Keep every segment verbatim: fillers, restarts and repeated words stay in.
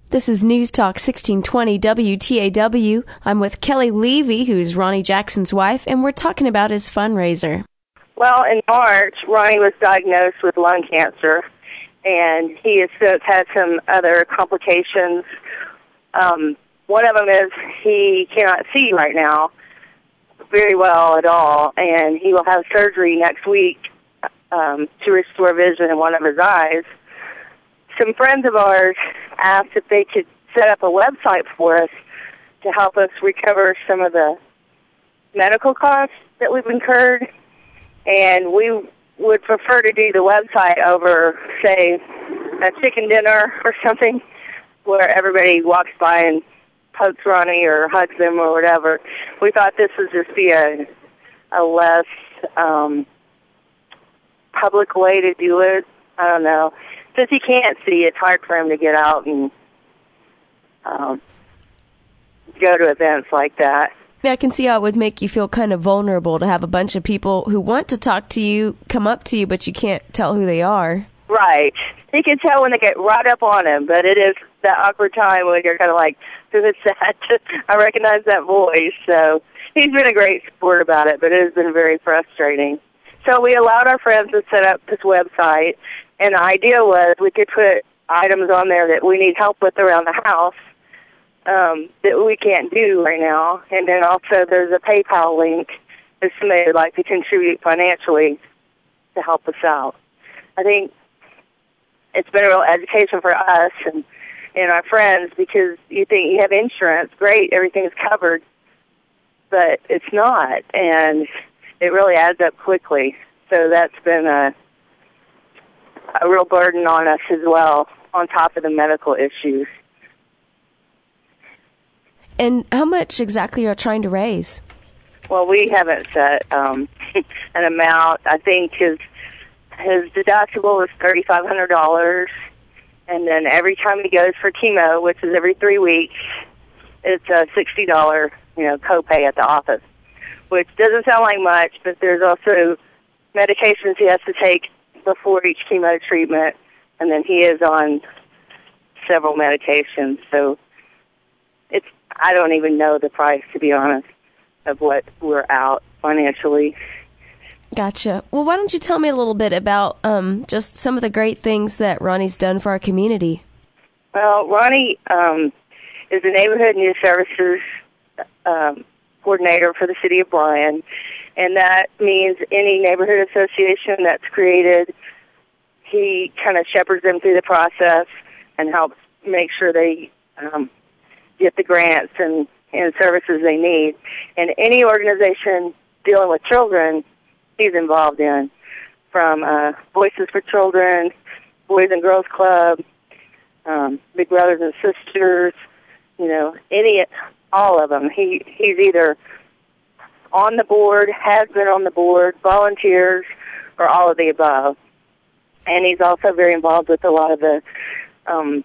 This is News Talk sixteen twenty W T A W. I'm with Kelly Levy, who's Ronnie Jackson's wife, and we're talking about his fundraiser. Well, in March, Ronnie was diagnosed with lung cancer, and he has since had some other complications. Um, one of them is he cannot see right now very well at all, and he will have surgery next week um, to restore vision in one of his eyes. Some friends of ours asked if they could set up a website for us to help us recover some of the medical costs that we've incurred, and we would prefer to do the website over, say, a chicken dinner or something where everybody walks by and pokes Ronnie or hugs him or whatever. We thought this would just be a, a less um, public way to do it. I don't know. Since he can't see, it's hard for him to get out and um, go to events like that. Yeah, I can see how it would make you feel kind of vulnerable to have a bunch of people who want to talk to you come up to you, but you can't tell who they are. Right. You can tell when they get right up on him, but it is that awkward time when you're kind of like, who is that? I recognize that voice. So he's been a great sport about it, but it has been very frustrating. So we allowed our friends to set up this website, and the idea was we could put items on there that we need help with around the house um, that we can't do right now. And then also there's a PayPal link if somebody would like to contribute financially to help us out. I think it's been a real education for us and, and our friends, because you think you have insurance, great, everything's covered, but it's not, and it really adds up quickly. So that's been a a real burden on us as well, on top of the medical issues. And how much exactly are you trying to raise? Well, we haven't set um, an amount. I think his his deductible is thirty-five hundred dollars, and then every time he goes for chemo, which is every three weeks, it's a sixty dollars, you know, copay at the office, which doesn't sound like much, but there's also medications he has to take before each chemo treatment, and then he is on several medications. So it's I don't even know the price, to be honest, of what we're out financially. Gotcha. Well, why don't you tell me a little bit about um, just some of the great things that Ronnie's done for our community? Well, Ronnie um, is the Neighborhood Youth Services um, coordinator for the city of Bryan, and that means any neighborhood association that's created, he kind of shepherds them through the process and helps make sure they um, get the grants and, and services they need. And any organization dealing with children, he's involved in, from uh, Voices for Children, Boys and Girls Club, um, Big Brothers and Sisters, you know, any, all of them. He he's either on the board, has been on the board, volunteers, or all of the above. And he's also very involved with a lot of the um,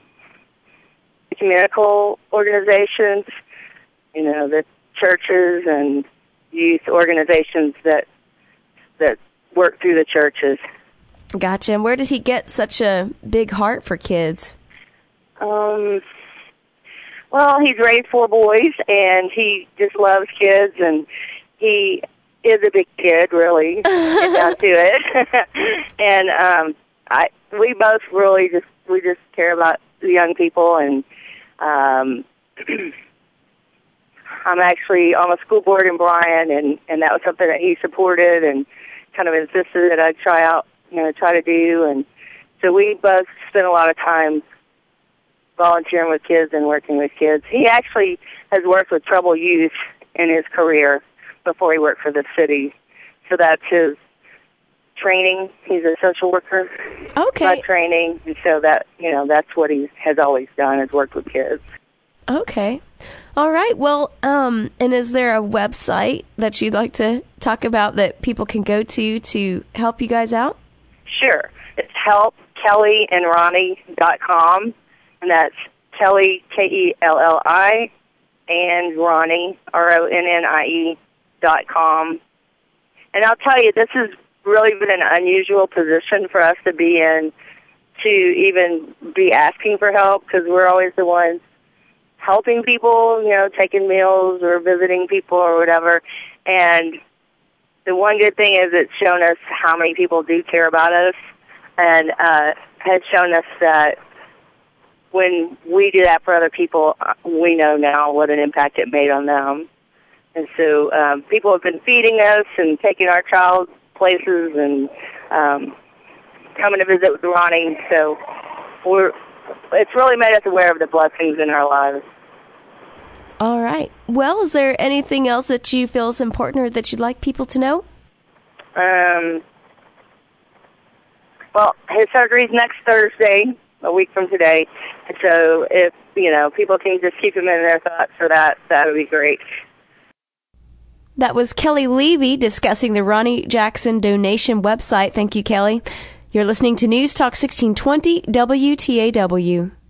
ecumenical organizations, you know, the churches and youth organizations that that work through the churches. Gotcha. And where did he get such a big heart for kids? Um, well, he's raised four boys, and he just loves kids, and he is a big kid, really, get down to it. and um, I, we both really just we just care about the young people, and um, I'm actually on a school board in Bryan, and, and that was something that he supported and kind of insisted that I try out, you know, try to do. And so we both spent a lot of time volunteering with kids and working with kids. He actually has worked with troubled youth in his career before he worked for the city. So that's his training. He's a social worker. Okay. By training. And so that, you know, that's what he has always done, is worked with kids. Okay. All right. Well, um, and is there a website that you'd like to talk about that people can go to to help you guys out? Sure. It's help kelly and ronnie dot com, and that's Kelly, K E L L I, and Ronnie, R O N N I E, dot com. And I'll tell you, this has really been an unusual position for us to be in, to even be asking for help, because we're always the ones helping people, you know, taking meals or visiting people or whatever. And the one good thing is it's shown us how many people do care about us, and uh, has shown us that when we do that for other people, we know now what an impact it made on them. And so um, people have been feeding us and taking our child places and um, coming to visit with Ronnie. So we're it's really made us aware of the blessings in our lives. All right. Well, is there anything else that you feel is important or that you'd like people to know? Um. Well, his surgery's next Thursday, a week from today. So if, you know, people can just keep him in their thoughts for that, that would be great. That was Kelly Levy discussing the Ronnie Jackson donation website. Thank you, Kelly. You're listening to News Talk sixteen twenty W T A W.